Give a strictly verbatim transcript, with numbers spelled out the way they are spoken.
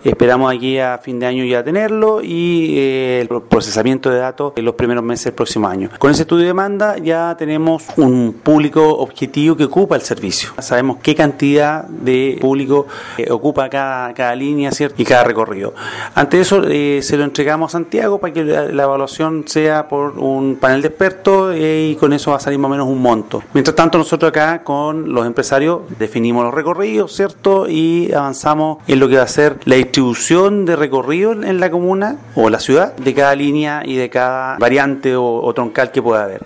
Esperamos aquí a fin de año ya tenerlo y eh, el procesamiento de datos en los primeros meses del próximo año. Con ese estudio de demanda ya tenemos un público objetivo que ocupa el servicio. Sabemos qué cantidad de público eh, ocupa cada, cada línea, ¿cierto? Y cada recorrido. Ante eso eh, se lo entregamos a Santiago para que la, la evaluación sea por un panel de expertos eh, y con eso va a salir más o menos un monto. Mientras tanto nosotros acá con los empresarios definimos los recorridos, ¿cierto? Y avanzamos en lo que va a ser la distribución de recorridos en la comuna o la ciudad de cada línea y de cada variante o, o troncal que pueda haber.